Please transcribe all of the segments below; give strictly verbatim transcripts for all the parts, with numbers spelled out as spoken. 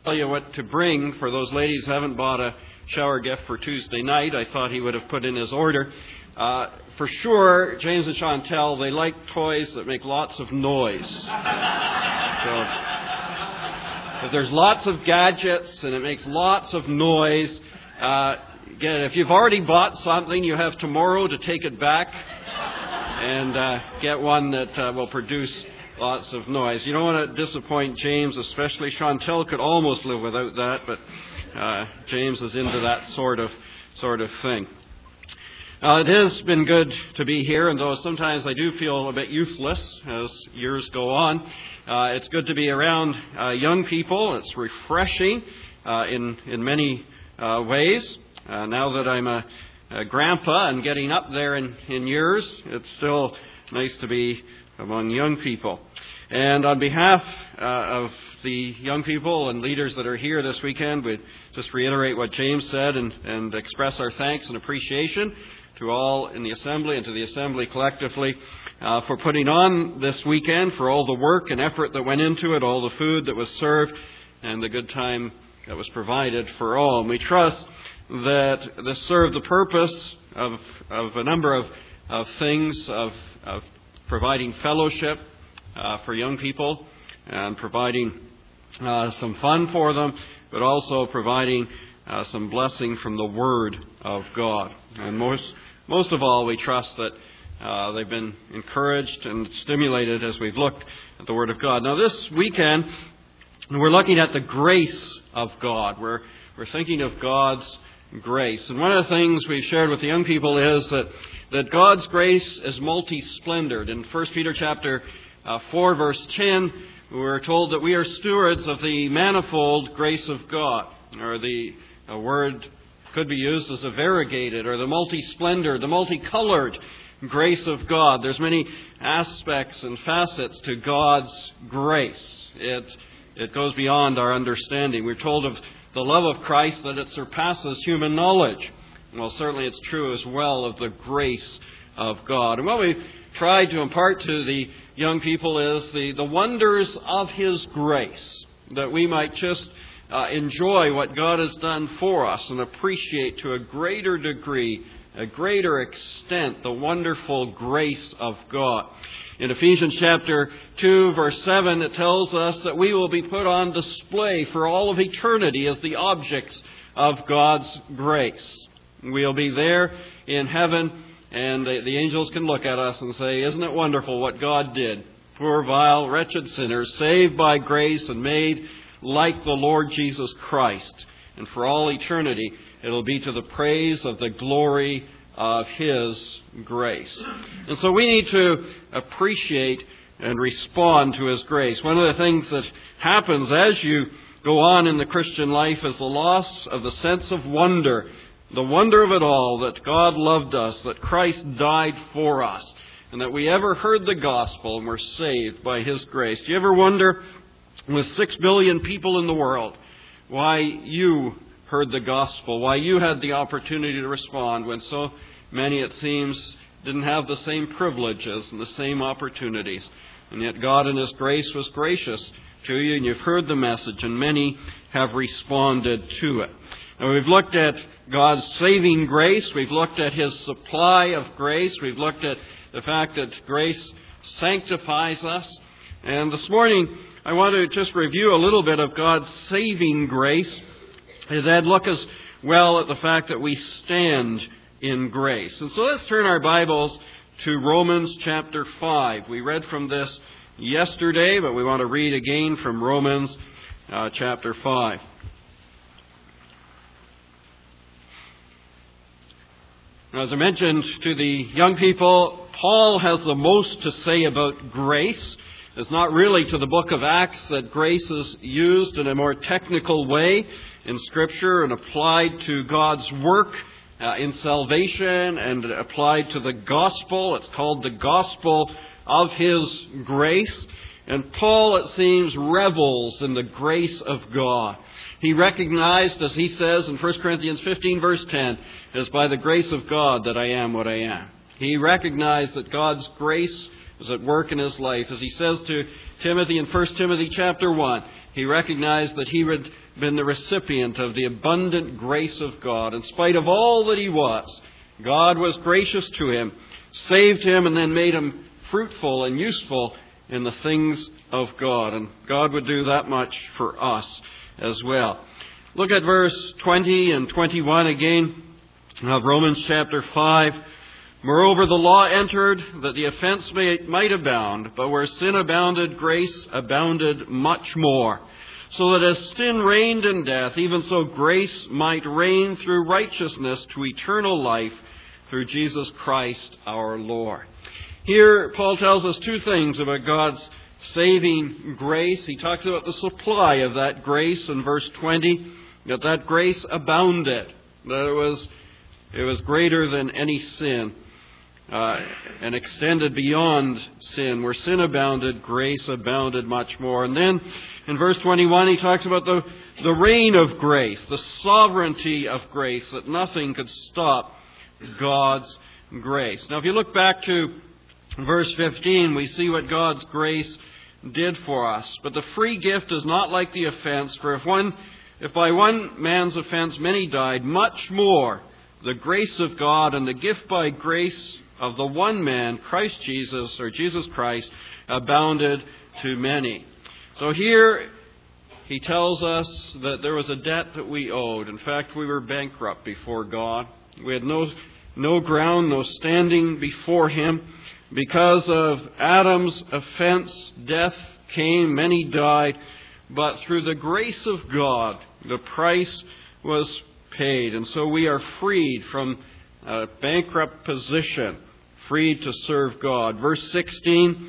tell you what to bring for those ladies who haven't bought a shower gift for Tuesday night. I thought he would have put in his order. Uh, for sure, James and Chantel, they like toys that make lots of noise. So, if there's lots of gadgets and it makes lots of noise, uh, again, if you've already bought something, you have tomorrow to take it back and uh, get one that uh, will produce lots of noise. You don't want to disappoint James, especially. Chantel could almost live without that, but uh, James is into that sort of sort of thing. Uh, it has been good to be here, and though sometimes I do feel a bit youthless as years go on, uh, it's good to be around uh, young people. It's refreshing uh, in in many uh, ways. Uh, now that I'm a, a grandpa and getting up there in, in years, it's still nice to be among young people. And on behalf uh, of the young people and leaders that are here this weekend, we'd just reiterate what James said and, and express our thanks and appreciation to all in the assembly and to the assembly collectively uh, for putting on this weekend, for all the work and effort that went into it, all the food that was served, and the good time that was provided for all. And we trust that this served the purpose of, of a number of, of things, of, of providing fellowship uh, for young people and providing uh, some fun for them, but also providing uh, some blessing from the Word of God. And most most of all, we trust that uh, they've been encouraged and stimulated as we've looked at the Word of God. Now, this weekend, we're looking at the grace of God. We're, we're thinking of God's grace. And one of the things we've shared with the young people is that that God's grace is multi-splendored. In First Peter chapter uh, four, verse ten, we're told that we are stewards of the manifold grace of God. Or the a word could be used as a variegated, or the multi-splendor, the multicolored grace of God. There's many aspects and facets to God's grace. It, it goes beyond our understanding. We're told of the love of Christ that it surpasses human knowledge. Well, certainly it's true as well of the grace of God. And what we've tried to impart to the young people is the, the wonders of His grace, that we might just uh, enjoy what God has done for us and appreciate to a greater degree, a greater extent, the wonderful grace of God. In Ephesians chapter two, verse seven, it tells us that we will be put on display for all of eternity as the objects of God's grace. We'll be there in heaven, and the, the angels can look at us and say, "Isn't it wonderful what God did? Poor, vile, wretched sinners, saved by grace and made like the Lord Jesus Christ." And for all eternity, it'll be to the praise of the glory of His grace. And so we need to appreciate and respond to His grace. One of the things that happens as you go on in the Christian life is the loss of the sense of wonder. The wonder of it all, that God loved us, that Christ died for us, and that we ever heard the gospel and were saved by His grace. Do you ever wonder, with six billion people in the world, why you heard the gospel, why you had the opportunity to respond when so many, it seems, didn't have the same privileges and the same opportunities? And yet God in His grace was gracious to you, and you've heard the message, and many have responded to it. Now, we've looked at God's saving grace. We've looked at His supply of grace. We've looked at the fact that grace sanctifies us. And this morning, I want to just review a little bit of God's saving grace, and then look as well at the fact that we stand in grace. And so let's turn our Bibles to Romans chapter five. We read from this yesterday, but we want to read again from Romans uh, chapter five. As I mentioned to the young people, Paul has the most to say about grace. It's not really to the book of Acts that grace is used in a more technical way in Scripture and applied to God's work uh, in salvation and applied to the gospel. It's called the gospel of His grace. And Paul, it seems, revels in the grace of God. He recognized, as he says in First Corinthians fifteen, verse ten, "It is by the grace of God that I am what I am." He recognized that God's grace was at work in his life. As he says to Timothy in First Timothy chapter one, he recognized that he had been the recipient of the abundant grace of God. In spite of all that he was, God was gracious to him, saved him, and then made him fruitful and useful in the things of God. And God would do that much for us as well. Look at verse twenty and twenty-one again of Romans chapter five. Moreover, the law entered that the offense may, might abound, but where sin abounded, grace abounded much more. So that as sin reigned in death, even so grace might reign through righteousness to eternal life through Jesus Christ our Lord. Here, Paul tells us two things about God's saving grace. He talks about the supply of that grace in verse twenty, that that grace abounded, that it was, it was greater than any sin. Uh, and extended beyond sin. Where sin abounded, grace abounded much more. And then in verse twenty-one, he talks about the, the reign of grace, the sovereignty of grace, that nothing could stop God's grace. Now, if you look back to verse fifteen, we see what God's grace did for us. But the free gift is not like the offense, for if one, if by one man's offense many died, much more the grace of God and the gift by grace of the one man, Christ Jesus, or Jesus Christ, abounded to many. So here he tells us that there was a debt that we owed. In fact, we were bankrupt before God. We had no, no ground, no standing before Him. Because of Adam's offense, death came, many died. But through the grace of God, the price was paid. And so we are freed from a bankrupt position, freed to serve God. Verse sixteen,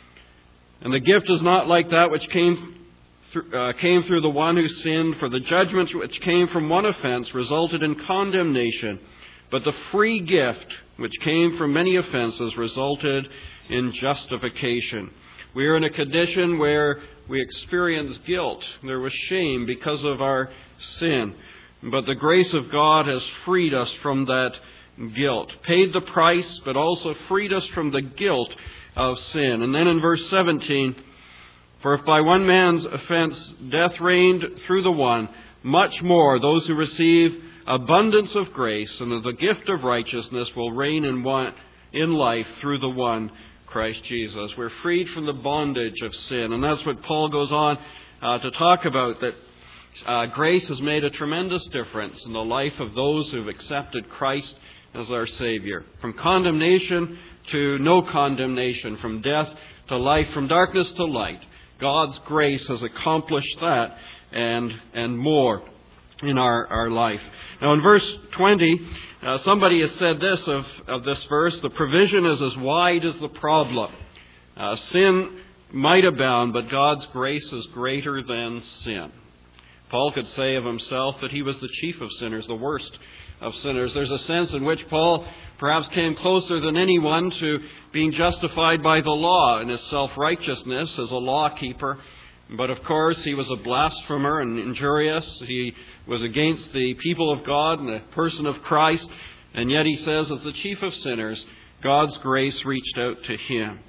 and the gift is not like that which came through, uh, came through the one who sinned, for the judgment which came from one offense resulted in condemnation, but the free gift which came from many offenses resulted in justification. We are in a condition where we experience guilt. There was shame because of our sin. But the grace of God has freed us from that guilt, paid the price, but also freed us from the guilt of sin. And then in verse seventeen, for if by one man's offense death reigned through the one, much more those who receive abundance of grace and of the gift of righteousness will reign in one in life through the one, Christ Jesus. We're freed from the bondage of sin. And that's what Paul goes on uh, to talk about, that uh, grace has made a tremendous difference in the life of those who've accepted Christ as our Savior. From condemnation to no condemnation, from death to life, from darkness to light. God's grace has accomplished that and and more in our, our life. Now in verse twenty, uh, somebody has said this of, of this verse, the provision is as wide as the problem. Uh, sin might abound, but God's grace is greater than sin. Paul could say of himself that he was the chief of sinners, the worst of sinners. There's a sense in which Paul perhaps came closer than anyone to being justified by the law in his self-righteousness as a law keeper. But of course, he was a blasphemer and injurious. He was against the people of God and the person of Christ. And yet he says, as the chief of sinners, God's grace reached out to him.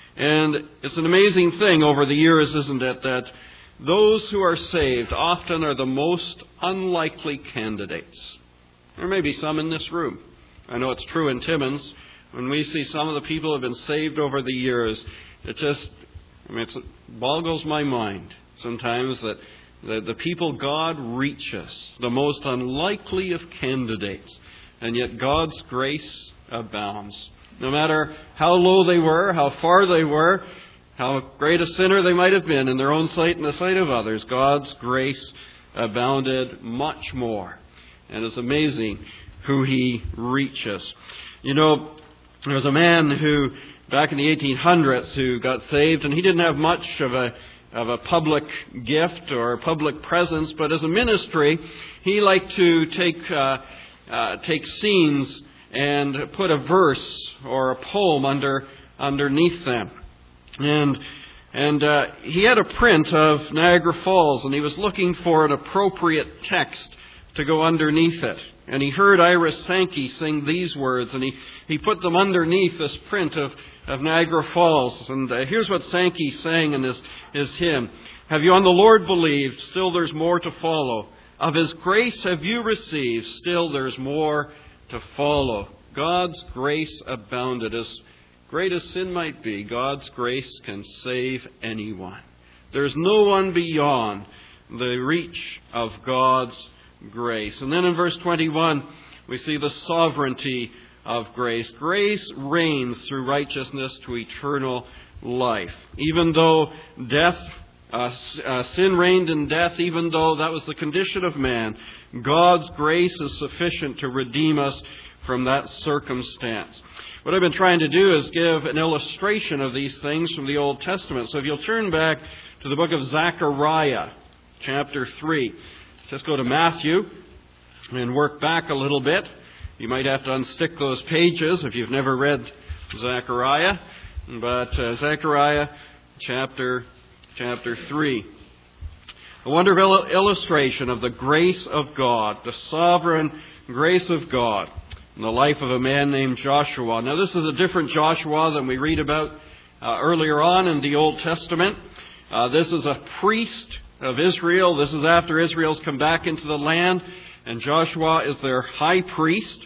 And it's an amazing thing over the years, isn't it, that those who are saved often are the most unlikely candidates. There may be some in this room. I know it's true in Timmins. When we see some of the people who have been saved over the years, it just, I mean, it boggles my mind sometimes that the, the people God reaches, the most unlikely of candidates, and yet God's grace abounds. No matter how low they were, how far they were, how great a sinner they might have been in their own sight and the sight of others, God's grace abounded much more. And it's amazing who He reaches. You know, there was a man who, back in the eighteen hundreds, who got saved, and he didn't have much of a of a public gift or a public presence, but as a ministry, he liked to take uh, uh, take scenes and put a verse or a poem under underneath them. And and uh, he had a print of Niagara Falls, and he was looking for an appropriate text to go underneath it. And he heard Iris Sankey sing these words, and he, he put them underneath this print of, of Niagara Falls. And uh, here's what Sankey sang in his, his hymn. Have you on the Lord believed? Still there's more to follow. Of His grace have you received? Still there's more to follow. God's grace abounded. As great as sin might be, God's grace can save anyone. There's no one beyond the reach of God's grace. And then in verse twenty-one, we see the sovereignty of grace. Grace reigns through righteousness to eternal life. Even though death, uh, uh, sin reigned in death, even though that was the condition of man, God's grace is sufficient to redeem us from that circumstance. What I've been trying to do is give an illustration of these things from the Old Testament. So if you'll turn back to the book of Zechariah, chapter three. Just go to Matthew and work back a little bit. You might have to unstick those pages if you've never read Zechariah. But uh, Zechariah chapter, chapter three. A wonderful illustration of the grace of God, the sovereign grace of God in the life of a man named Joshua. Now this is a different Joshua than we read about uh, earlier on in the Old Testament. Uh, this is a priest of Israel. This is after Israel's come back into the land, and Joshua is their high priest,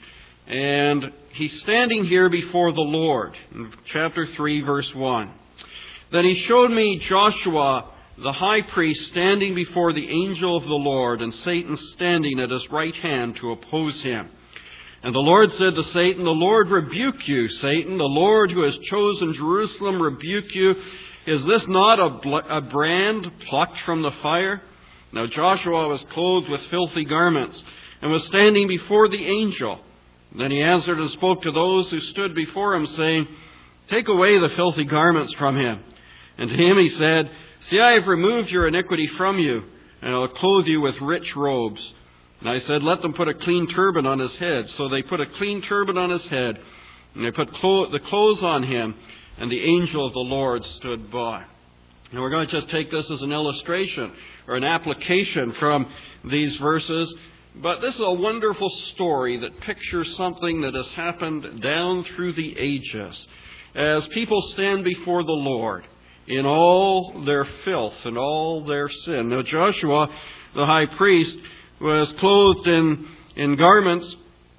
and he's standing here before the Lord in chapter three, verse one. Then he showed me Joshua, the high priest, standing before the angel of the Lord, and Satan standing at his right hand to oppose him. And the Lord said to Satan, the Lord rebuke you, Satan. The Lord who has chosen Jerusalem rebuke you. Is this not a, bl- a brand plucked from the fire? Now Joshua was clothed with filthy garments and was standing before the angel. Then he answered and spoke to those who stood before him, saying, take away the filthy garments from him. And to him he said, see, I have removed your iniquity from you, and I will clothe you with rich robes. And I said, let them put a clean turban on his head. So they put a clean turban on his head, and they put clo- the clothes on him, and the angel of the Lord stood by. Now we're going to just take this as an illustration or an application from these verses. But this is a wonderful story that pictures something that has happened down through the ages. As people stand before the Lord in all their filth and all their sin. Now Joshua, the high priest, was clothed in, in garments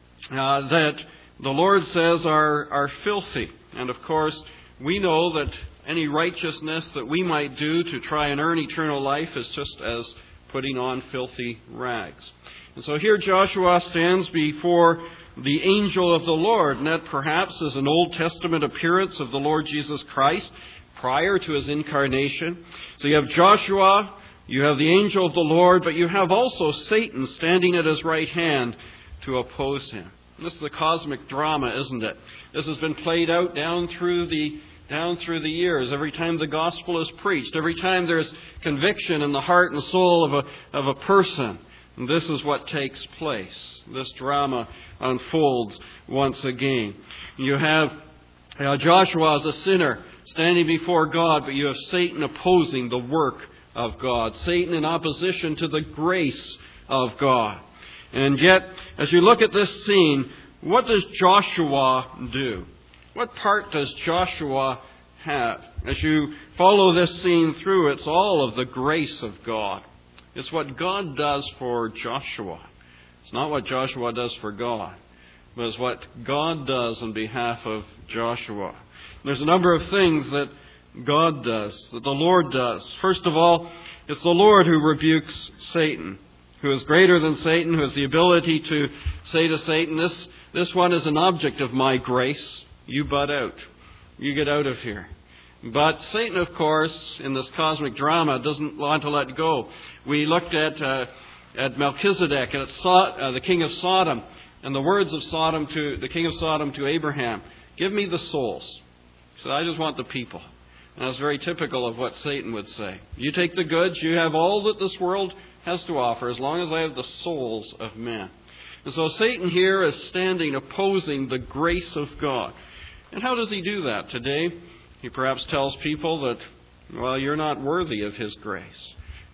uh, that the Lord says are, are filthy. And of course, we know that any righteousness that we might do to try and earn eternal life is just as putting on filthy rags. And so here Joshua stands before the angel of the Lord, and that perhaps is an Old Testament appearance of the Lord Jesus Christ prior to his incarnation. So you have Joshua, you have the angel of the Lord, but you have also Satan standing at his right hand to oppose him. This is the cosmic drama, isn't it? This has been played out down through the down through the years. Every time the gospel is preached, every time there's conviction in the heart and soul of a of a person, and this is what takes place. This drama unfolds once again. You have uh, Joshua as a sinner standing before God, but you have Satan opposing the work of God. Satan in opposition to the grace of God. And yet, as you look at this scene, what does Joshua do? What part does Joshua have? As you follow this scene through, it's all of the grace of God. It's what God does for Joshua. It's not what Joshua does for God, but it's what God does on behalf of Joshua. There's a number of things that God does, that the Lord does. First of all, it's the Lord who rebukes Satan, who is greater than Satan, who has the ability to say to Satan, this, this one is an object of my grace. You butt out. You get out of here. But Satan, of course, in this cosmic drama, doesn't want to let go. We looked at uh, at Melchizedek and at so- uh, the king of Sodom, and the words of Sodom to the king of Sodom to Abraham, give me the souls. He said, I just want the people. And that's very typical of what Satan would say. You take the goods, you have all that this world has to offer, as long as I have the souls of men. And so Satan here is standing opposing the grace of God. And how does he do that today? He perhaps tells people that, well, you're not worthy of his grace.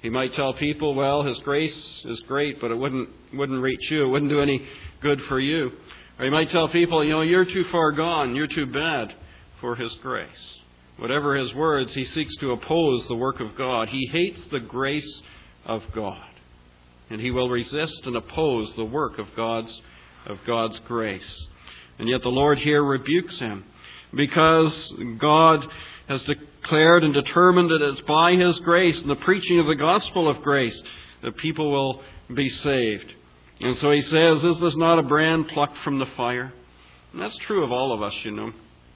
He might tell people, well, His grace is great, but it wouldn't wouldn't reach you. It wouldn't do any good for you. Or he might tell people, you know, you're too far gone. You're too bad for His grace. Whatever his words, he seeks to oppose the work of God. He hates the grace of God. And he will resist and oppose the work of God's, of God's grace. And yet the Lord here rebukes him, because God has declared and determined that it's by His grace and the preaching of the gospel of grace that people will be saved. And so he says, is this not a brand plucked from the fire? And that's true of all of us, you know.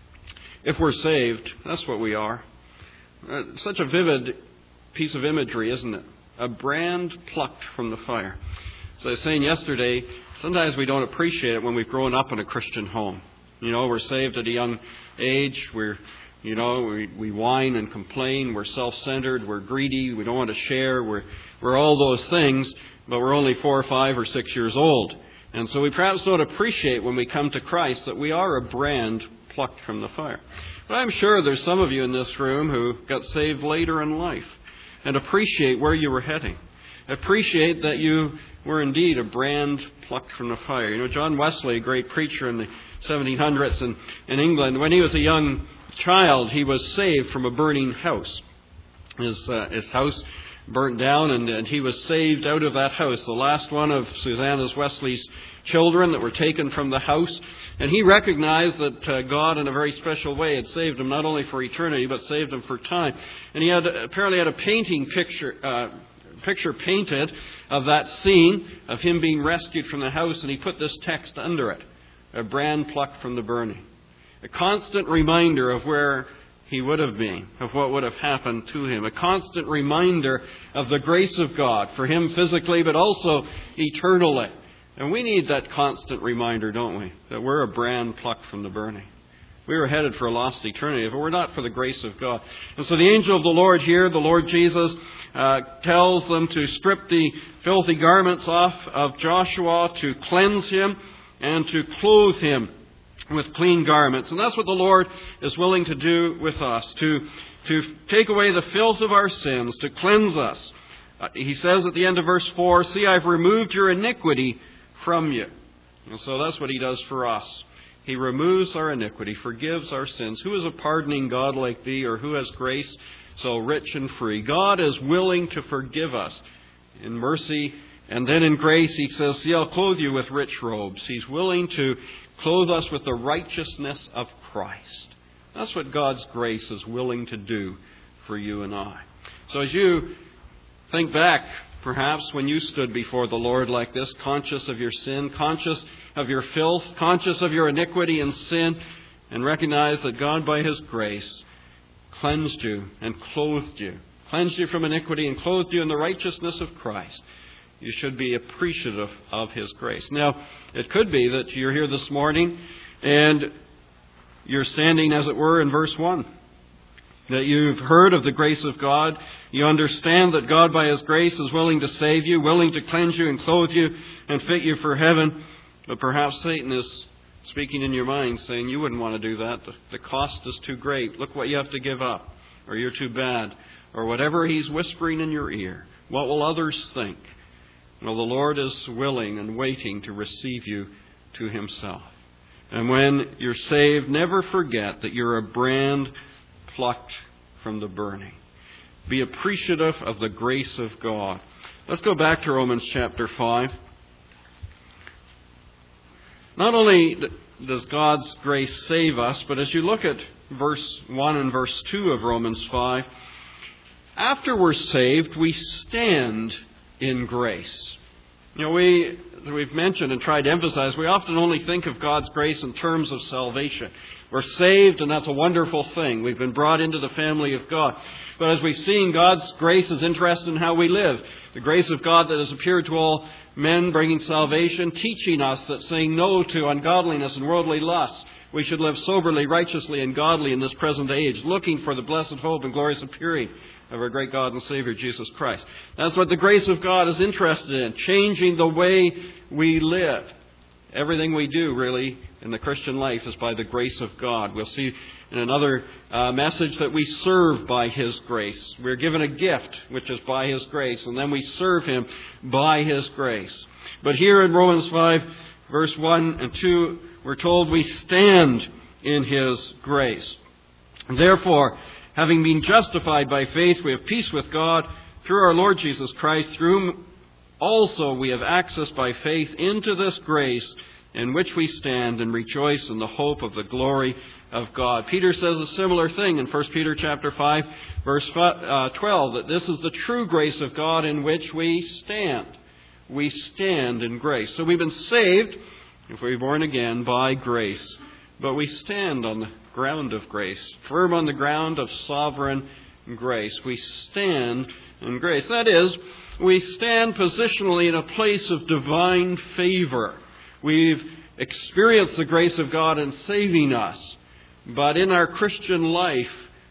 If we're saved, that's what we are. Uh, such a vivid piece of imagery, isn't it? A brand plucked from the fire. As I was saying yesterday, sometimes we don't appreciate it when we've grown up in a Christian home. You know, we're saved at a young age. We're, you know, we, we whine and complain. We're self-centered. We're greedy. We don't want to share. We're, we're all those things, but we're only four or five or six years old. And so we perhaps don't appreciate when we come to Christ that we are a brand plucked from the fire. But I'm sure there's some of you in this room who got saved later in life and appreciate where you were heading. Appreciate that you were indeed a brand plucked from the fire. You know, John Wesley, a great preacher in the seventeen hundreds in, in England, when he was a young child, he was saved from a burning house. His, uh, his house burnt down, and, and he was saved out of that house, the last one of Susanna Wesley's children that were taken from the house. And he recognized that uh, God, in a very special way, had saved him not only for eternity, but saved him for time. And he had apparently had a painting picture uh, picture painted of that scene of him being rescued from the house, and he put this text under it: a brand plucked from the burning. A constant reminder of where he would have been, of what would have happened to him. A constant reminder of the grace of God for him physically, but also eternally. And we need that constant reminder, don't we? That we're a brand plucked from the burning. We were headed for a lost eternity if it were not for the grace of God. And so the angel of the Lord here, the Lord Jesus, uh, tells them to strip the filthy garments off of Joshua, to cleanse him, and to clothe him with clean garments. And that's what the Lord is willing to do with us, to, to take away the filth of our sins, to cleanse us. Uh, he says at the end of verse four, see, I've removed your iniquity from you. And so that's what He does for us. He removes our iniquity, forgives our sins. Who is a pardoning God like Thee, or who has grace so rich and free? God is willing to forgive us in mercy. And then in grace He says, see, I'll clothe you with rich robes. He's willing to clothe us with the righteousness of Christ. That's what God's grace is willing to do for you and I. So as you think back, perhaps when you stood before the Lord like this, conscious of your sin, conscious of your filth, conscious of your iniquity and sin, and recognize that God by His grace cleansed you and clothed you, cleansed you from iniquity and clothed you in the righteousness of Christ. You should be appreciative of His grace. Now, it could be that you're here this morning and you're standing, as it were, in verse one. That you've heard of the grace of God. You understand that God by His grace is willing to save you, willing to cleanse you and clothe you and fit you for heaven. But perhaps Satan is speaking in your mind, saying you wouldn't want to do that. The cost is too great. Look what you have to give up. Or you're too bad. Or whatever he's whispering in your ear. What will others think? Well, the Lord is willing and waiting to receive you to Himself. And when you're saved, never forget that you're a brand plucked from the burning. Be appreciative of the grace of God. Let's go back to Romans chapter five. Not only does God's grace save us, but as you look at verse one and verse two of Romans five, after we're saved, we stand in grace. You know, we, as we've mentioned and tried to emphasize, we often only think of God's grace in terms of salvation. We're saved, and that's a wonderful thing. We've been brought into the family of God. But as we've seen, God's grace is interested in how we live. The grace of God that has appeared to all men, bringing salvation, teaching us that saying no to ungodliness and worldly lusts, we should live soberly, righteously, and godly in this present age, looking for the blessed hope and glorious appearing of our great God and Savior, Jesus Christ. That's what the grace of God is interested in, changing the way we live. Everything we do, really, in the Christian life is by the grace of God. We'll see in another uh, message that we serve by His grace. We're given a gift, which is by His grace, and then we serve Him by His grace. But here in Romans five, verse one and two, we're told we stand in His grace. Therefore, having been justified by faith, we have peace with God through our Lord Jesus Christ, through whom also we have access by faith into this grace in which we stand and rejoice in the hope of the glory of God. Peter says a similar thing in First Peter chapter five, verse twelve, that this is the true grace of God in which we stand. We stand in grace. So we've been saved, if we're born again, by grace. But we stand on the ground of grace, firm on the ground of sovereign grace. We stand in grace. That is, we stand positionally in a place of divine favor. We've experienced the grace of God in saving us. But in our Christian life,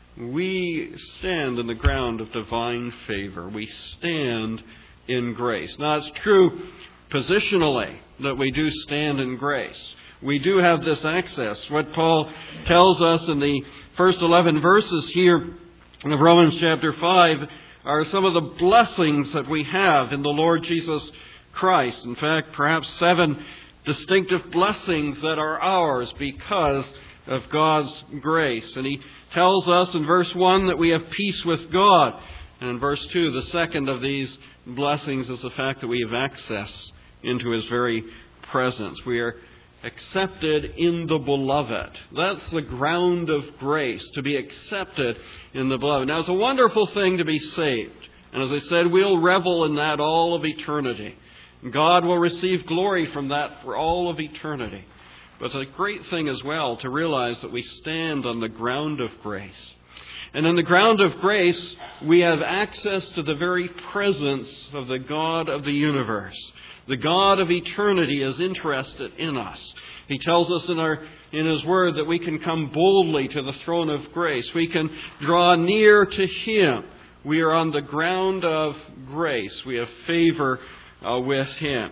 we stand in the ground of divine favor. We stand in grace. Now, it's true positionally that we do stand in grace. We do have this access. What Paul tells us in the first eleven verses here of Romans chapter five are some of the blessings that we have in the Lord Jesus Christ. In fact, perhaps seven distinctive blessings that are ours because of God's grace. And he tells us in verse one that we have peace with God. And in verse two, the second of these blessings is the fact that we have access into His very presence. We are accepted in the beloved. That's the ground of grace, to be accepted in the beloved. Now, it's a wonderful thing to be saved. And as I said, we'll revel in that all of eternity. God will receive glory from that for all of eternity. But it's a great thing as well to realize that we stand on the ground of grace. And in the ground of grace, we have access to the very presence of the God of the universe. The God of eternity is interested in us. He tells us in our in His Word that we can come boldly to the throne of grace. We can draw near to Him. We are on the ground of grace. We have favor uh, with Him.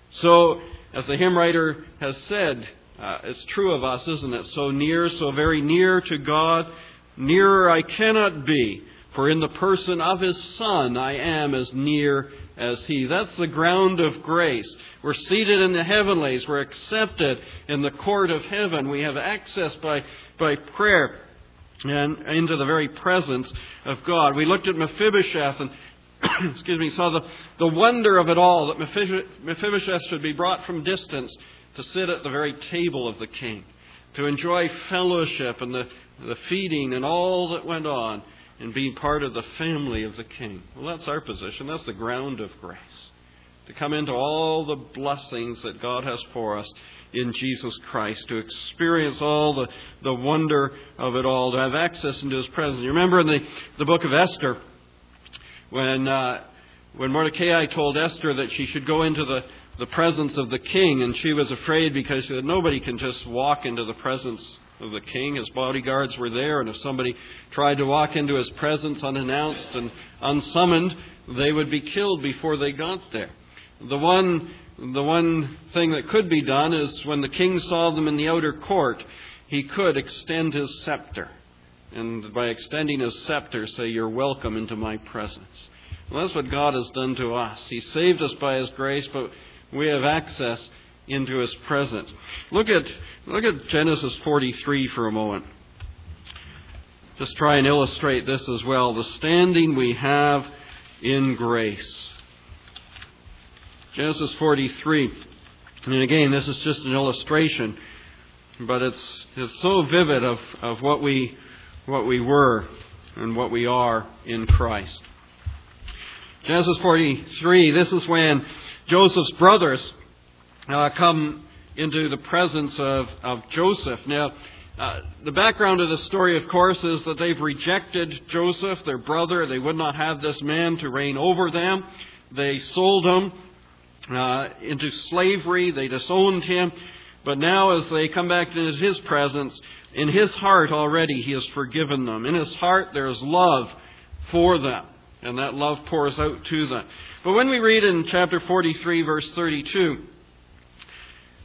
So, as the hymn writer has said, uh, it's true of us, isn't it? So near, so very near to God. Nearer I cannot be, for in the person of His Son I am as near as He. That's the ground of grace. We're seated in the heavenlies. We're accepted in the court of heaven. We have access by, by prayer and into the very presence of God. We looked at Mephibosheth and excuse me, saw the, the wonder of it all, that Mephibosheth should be brought from distance to sit at the very table of the king, to enjoy fellowship and the, the feeding and all that went on, and being part of the family of the king. Well, that's our position. That's the ground of grace. To come into all the blessings that God has for us in Jesus Christ. To experience all the, the wonder of it all. To have access into His presence. You remember in the, the book of Esther, when uh, when Mordecai told Esther that she should go into the, the presence of the king, and she was afraid because she said, nobody can just walk into the presence of the king. His bodyguards were there, and if somebody tried to walk into his presence unannounced and unsummoned, they would be killed before they got there. The one, the one thing that could be done is when the king saw them in the outer court, he could extend his scepter. And by extending His scepter, say, you're welcome into my presence. Well, that's what God has done to us. He saved us by His grace, but we have access into His presence. Look at look at Genesis forty-three for a moment. Just try and illustrate this as well. The standing we have in grace. Genesis forty-three. And again, this is just an illustration, but it's it's so vivid of, of what we what we were and what we are in Christ. Genesis forty-three, this is when Joseph's brothers uh, come into the presence of, of Joseph. Now, uh, the background of the story, of course, is that they've rejected Joseph, their brother. They would not have this man to reign over them. They sold him uh, into slavery. They disowned him. But now as they come back into His presence, in His heart already He has forgiven them. In His heart there is love for them. And that love pours out to them. But when we read in chapter forty-three, verse thirty-two,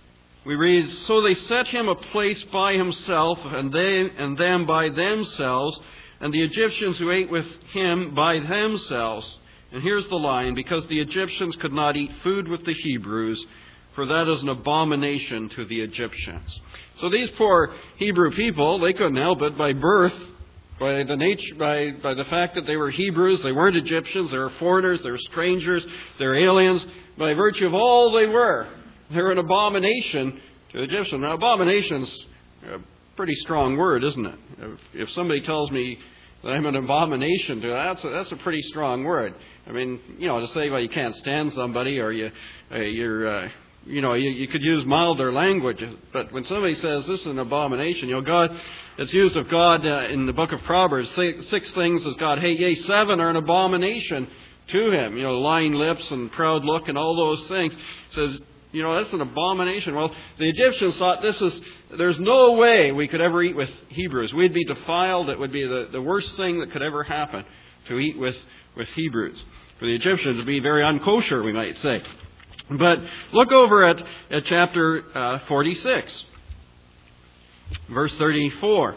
we read, "So they set him a place by himself, and they and them by themselves, and the Egyptians who ate with him by themselves." And here's the line, "Because the Egyptians could not eat food with the Hebrews, for that is an abomination to the Egyptians." So these poor Hebrew people, they couldn't help it by birth, by the nature, by, by the fact that they were Hebrews. They weren't Egyptians. They were foreigners. They were strangers. They were aliens. By virtue of all they were, they were an abomination to the Egyptians. Now, abomination's a pretty strong word, isn't it? If, if somebody tells me that I'm an abomination to that's a, that's a pretty strong word. I mean, you know, to say, well, you can't stand somebody, or you, uh, you're, uh, you know, you, you could use milder language. But when somebody says this is an abomination, you know, God, it's used of God uh, in the book of Proverbs. Six, six things does God hate, yea, seven are an abomination to him. You know, lying lips and proud look and all those things. It says, you know, that's an abomination. Well, the Egyptians thought this is, there's no way we could ever eat with Hebrews. We'd be defiled. It would be the, the worst thing that could ever happen to eat with, with Hebrews. For the Egyptians, it would be very unkosher, we might say. But look over at, at chapter uh, forty-six, verse thirty-four.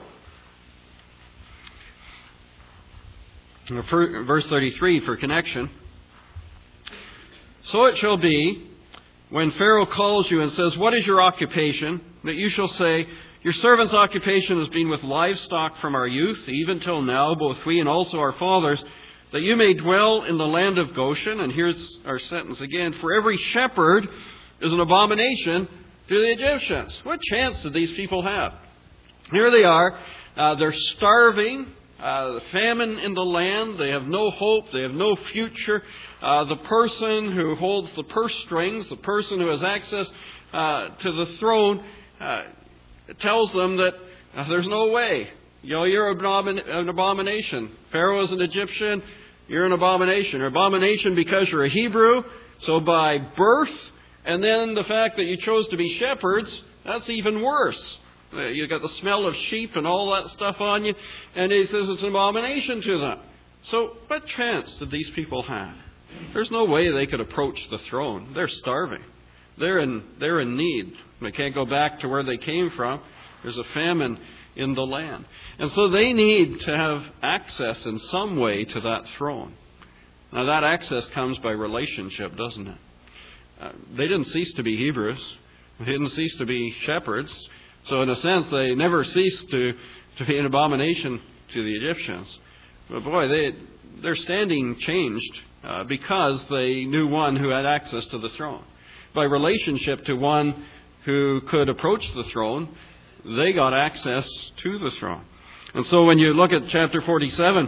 Verse thirty-three for connection. "So it shall be, when Pharaoh calls you and says, 'What is your occupation?' that you shall say, 'Your servant's occupation has been with livestock from our youth, even till now, both we and also our fathers, that you may dwell in the land of Goshen.'" And here's our sentence again. "For every shepherd is an abomination to the Egyptians." What chance did these people have? Here they are. Uh, they're starving. Uh, famine in the land. They have no hope. They have no future. Uh, the person who holds the purse strings, the person who has access uh, to the throne, uh, tells them that uh, there's no way. You know, you're an, abomin- an abomination. Pharaoh is an Egyptian. You're an abomination. You're an abomination because you're a Hebrew. So by birth, and then the fact that you chose to be shepherds, that's even worse. You've got the smell of sheep and all that stuff on you. And he says it's an abomination to them. So what chance did these people have? There's no way they could approach the throne. They're starving. They're in, they're in need. They can't go back to where they came from. There's a famine in the land. And so they need to have access in some way to that throne. Now that access comes by relationship, doesn't it? Uh, they didn't cease to be Hebrews. They didn't cease to be shepherds. So in a sense, they never ceased to, to be an abomination to the Egyptians. But boy, they, their standing changed uh, because they knew one who had access to the throne. By relationship to one who could approach the throne, they got access to the throne. And so when you look at chapter forty-seven,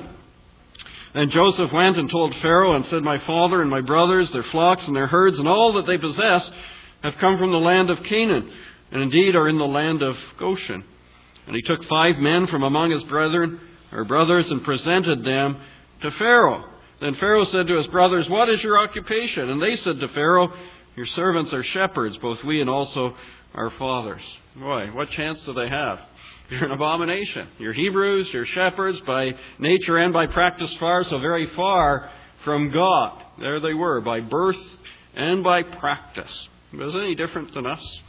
"And Joseph went and told Pharaoh and said, 'My father and my brothers, their flocks and their herds, and all that they possess have come from the land of Canaan, and indeed are in the land of Goshen.' And he took five men from among his brethren, or brothers, and presented them to Pharaoh. Then Pharaoh said to his brothers, 'What is your occupation?' And they said to Pharaoh, 'Your servants are shepherds, both we and also our fathers.'" Boy, what chance do they have? You're an abomination. You're Hebrews, you're shepherds, by nature and by practice far, so very far from God. There they were, by birth and by practice. Was it any different than us?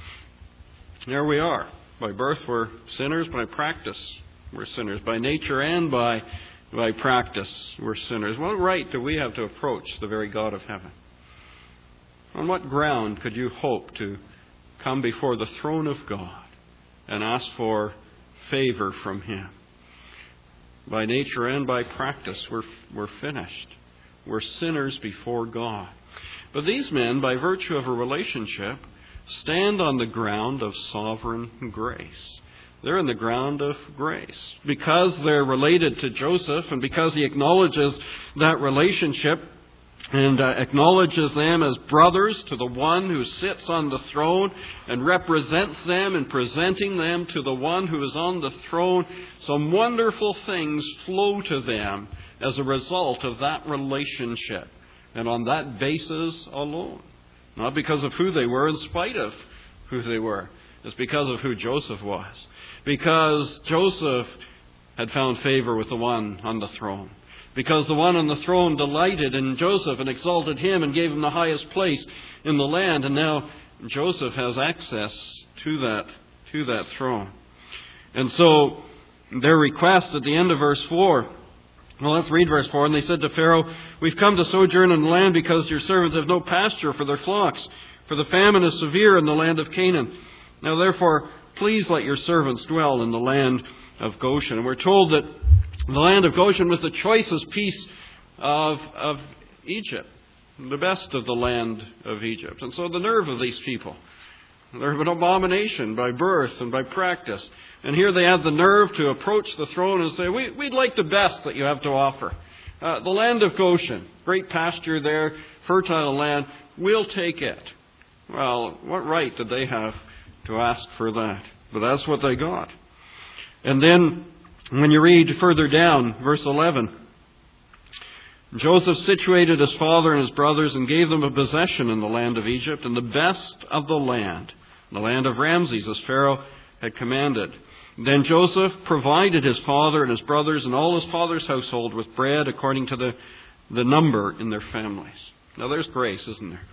There we are. By birth we're sinners, by practice we're sinners. By nature and by, by practice we're sinners. What right do we have to approach the very God of heaven? On what ground could you hope to come before the throne of God and ask for favor from Him? By nature and by practice we're, we're finished. We're sinners before God. But these men, by virtue of a relationship, stand on the ground of sovereign grace. They're on the ground of grace. Because they're related to Joseph, and because he acknowledges that relationship and uh, acknowledges them as brothers to the one who sits on the throne and represents them in presenting them to the one who is on the throne, some wonderful things flow to them as a result of that relationship. And on that basis alone. Not because of who they were, in spite of who they were. It's because of who Joseph was. Because Joseph had found favor with the one on the throne. Because the one on the throne delighted in Joseph and exalted him and gave him the highest place in the land. And now Joseph has access to that, to that throne. And so their request at the end of verse four, well, let's read verse four. And they said to Pharaoh, "We've come to sojourn in the land because your servants have no pasture for their flocks, for the famine is severe in the land of Canaan. Now therefore, please let your servants dwell in the land of Goshen." And we're told that the land of Goshen was the choicest piece of, of Egypt, the best of the land of Egypt. And so the nerve of these people, they're an abomination by birth and by practice. And here they have the nerve to approach the throne and say, we, we'd like the best that you have to offer. Uh, the land of Goshen, great pasture there, fertile land, we'll take it. Well, what right did they have to ask for that? But that's what they got. And then when you read further down, verse eleven, Joseph situated his father and his brothers and gave them a possession in the land of Egypt and the best of the land, the land of Ramses, as Pharaoh had commanded. Then Joseph provided his father and his brothers and all his father's household with bread according to the, the number in their families. Now there's grace, isn't there?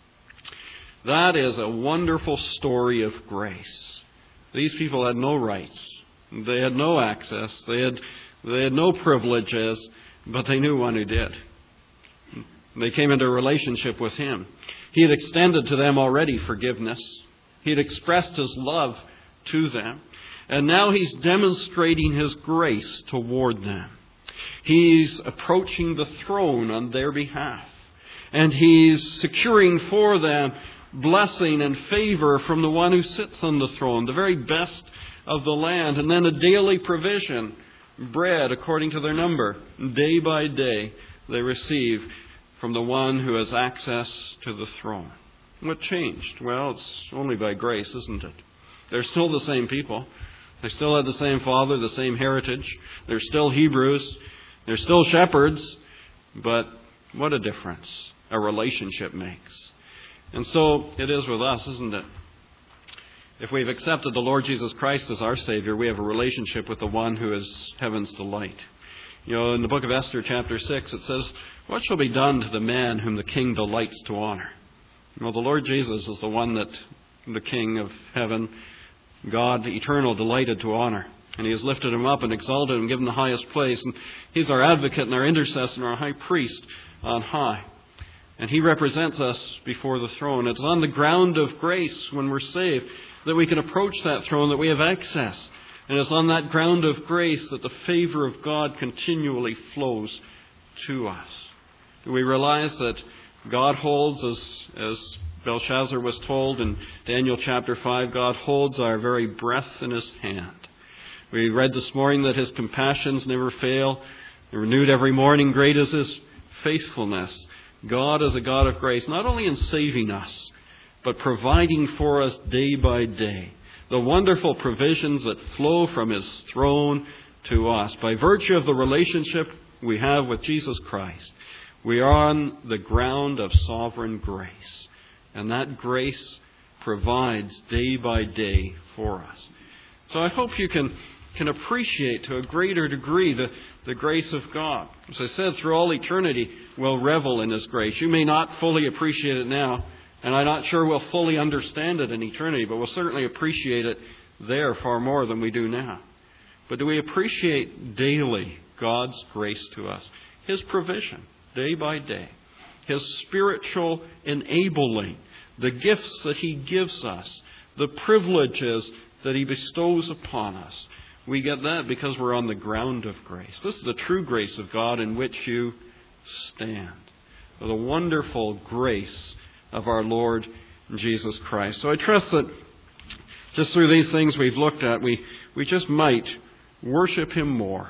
That is a wonderful story of grace. These people had no rights. They had no access. They had, they had no privileges, but they knew one who did. They came into a relationship with him. He had extended to them already forgiveness. He had expressed his love to them. And now he's demonstrating his grace toward them. He's approaching the throne on their behalf. And he's securing for them blessing and favor from the one who sits on the throne, the very best of the land. And then a daily provision, bread according to their number. Day by day they receive from the one who has access to the throne. What changed? Well, it's only by grace, isn't it? They're still the same people. They still have the same father, the same heritage. They're still Hebrews. They're still shepherds. But what a difference a relationship makes. And so it is with us, isn't it? If we've accepted the Lord Jesus Christ as our Savior, we have a relationship with the one who is heaven's delight. You know, in the book of Esther, chapter six, it says, "What shall be done to the man whom the king delights to honor?" Well, the Lord Jesus is the one that the King of heaven, God eternal, delighted to honor. And he has lifted him up and exalted him, given the highest place. And he's our advocate and our intercessor and our high priest on high. And he represents us before the throne. It's on the ground of grace when we're saved that we can approach that throne, that we have access. And it's on that ground of grace that the favor of God continually flows to us. Do we realize that God holds, as, as Belshazzar was told in Daniel chapter five, God holds our very breath in his hand. We read this morning that his compassions never fail. They're renewed every morning. Great is his faithfulness. God is a God of grace, not only in saving us, but providing for us day by day the wonderful provisions that flow from his throne to us. By virtue of the relationship we have with Jesus Christ, we are on the ground of sovereign grace. And that grace provides day by day for us. So I hope you can, can appreciate to a greater degree the, the grace of God. As I said, through all eternity, we'll revel in his grace. You may not fully appreciate it now, and I'm not sure we'll fully understand it in eternity, but we'll certainly appreciate it there far more than we do now. But do we appreciate daily God's grace to us? His provision, day by day. His spiritual enabling, the gifts that he gives us, the privileges that he bestows upon us. We get that because we're on the ground of grace. This is the true grace of God in which you stand. The wonderful grace of our Lord Jesus Christ. So I trust that just through these things we've looked at, we, we just might worship him more.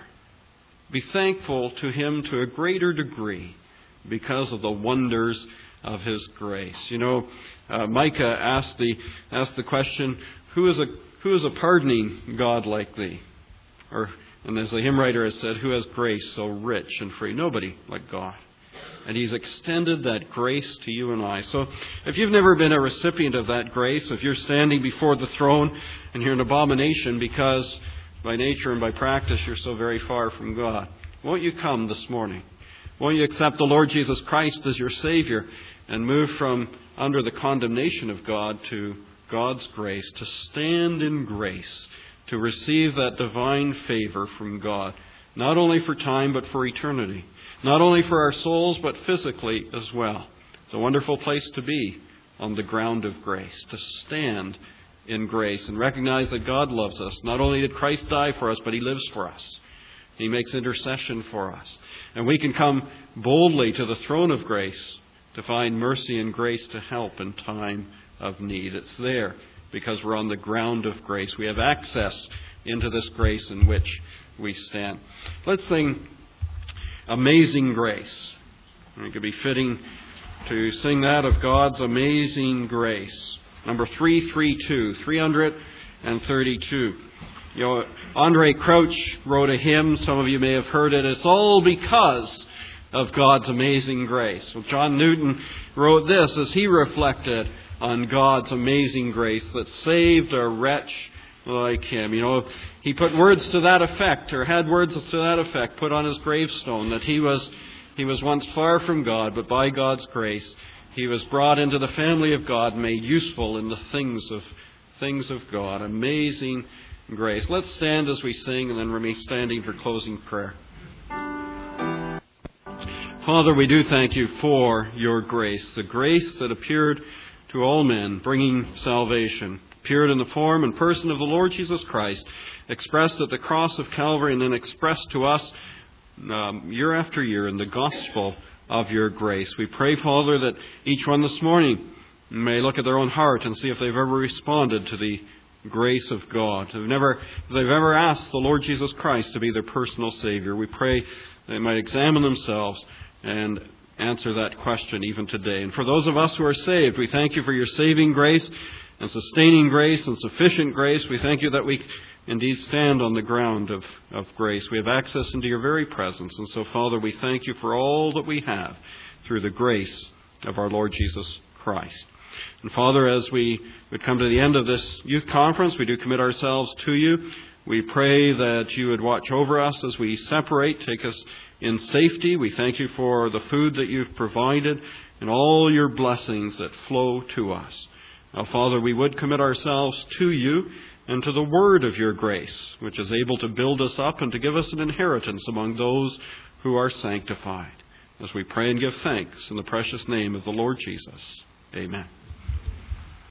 Be thankful to him to a greater degree because of the wonders of his grace. You know, uh, Micah asked the asked the question, who is a who is a pardoning God like thee? Or, and as the hymn writer has said, who has grace so rich and free? Nobody like God. And he's extended that grace to you and I. So if you've never been a recipient of that grace, if you're standing before the throne and you're an abomination because by nature and by practice you're so very far from God, won't you come this morning? Won't you accept the Lord Jesus Christ as your Savior and move from under the condemnation of God to God's grace, to stand in grace, to receive that divine favor from God, not only for time but for eternity, not only for our souls but physically as well. It's a wonderful place to be on the ground of grace, to stand in grace and recognize that God loves us. Not only did Christ die for us, but He lives for us. He makes intercession for us. And we can come boldly to the throne of grace to find mercy and grace to help in time of need. It's there because we're on the ground of grace. We have access into this grace in which we stand. Let's sing Amazing Grace. It could be fitting to sing that of God's amazing grace. Number three thirty-two, three thirty-two. You know, Andre Crouch wrote a hymn. Some of you may have heard it. It's all because of God's amazing grace. Well, John Newton wrote this as he reflected on God's amazing grace that saved a wretch like him. You know, he put words to that effect, or had words to that effect put on his gravestone, that he was he was once far from God, but by God's grace he was brought into the family of God, made useful in the things of things of God. Amazing grace. Let's stand as we sing and then remain standing for closing prayer. Father, we do thank you for your grace, the grace that appeared to all men, bringing salvation, appeared in the form and person of the Lord Jesus Christ, expressed at the cross of Calvary, and then expressed to us um, year after year in the gospel of your grace. We pray, Father, that each one this morning may look at their own heart and see if they've ever responded to the grace of God. They've never, they've ever asked the Lord Jesus Christ to be their personal Savior. We pray they might examine themselves and answer that question even today. And for those of us who are saved, we thank you for your saving grace and sustaining grace and sufficient grace. We thank you that we indeed stand on the ground of, of grace. We have access into your very presence. And so, Father, we thank you for all that we have through the grace of our Lord Jesus Christ. And Father, as we would come to the end of this youth conference, we do commit ourselves to you. We pray that you would watch over us as we separate, take us in safety. We thank you for the food that you've provided and all your blessings that flow to us. Now, Father, we would commit ourselves to you and to the word of your grace, which is able to build us up and to give us an inheritance among those who are sanctified. As we pray and give thanks in the precious name of the Lord Jesus. Amen.